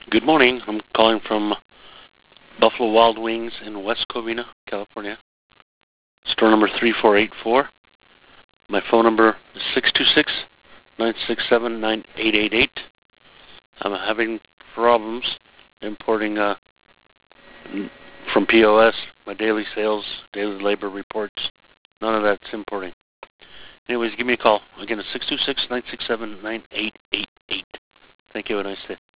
Good morning. I'm calling from Buffalo Wild Wings in West Covina, California. Store number 3484. My phone number is 626-967-9888. I'm having problems importing from POS, my daily sales, daily labor reports. None of that's importing. Anyways, give me a call. Again, it's 626-967-9888. Thank you. Have a nice day.